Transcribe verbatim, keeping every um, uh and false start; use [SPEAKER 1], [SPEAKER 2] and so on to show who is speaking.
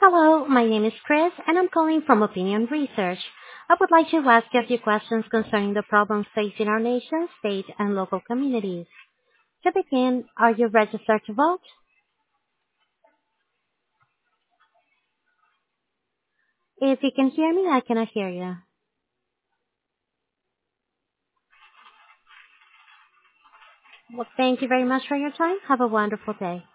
[SPEAKER 1] Hello, my name is Chris, and I'm calling from Opinion Research. I would like to ask you a few questions concerning the problems facing our nation, state, and local communities. To begin, are you registered to vote? If you can hear me, I cannot hear you. Well, thank you very much for your time. Have a wonderful day.